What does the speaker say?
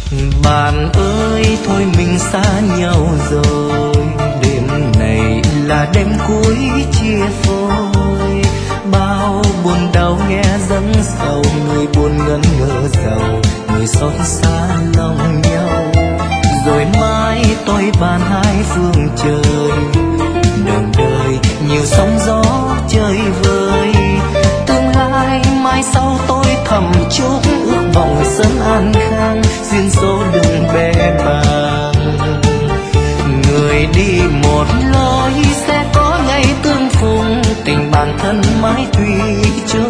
Bạn ơi thôi mình xa nhau rồi, đêm này là đêm cuối chia phôi. Bao buồn đau nghe dẫn sầu, người buồn ngẩn ngơ giàu, người xót xa lòng nhau. Rồi mai tôi bàn hai phương trời, đường đời nhiều sóng gió chơi vơi. Tương lai mai sau tôi thầm chúc ước vọng sớm an khang, duyên số đừng bẽ bàng. Người đi một lối sẽ có ngày tương phùng, tình bản thân mãi thủy chung.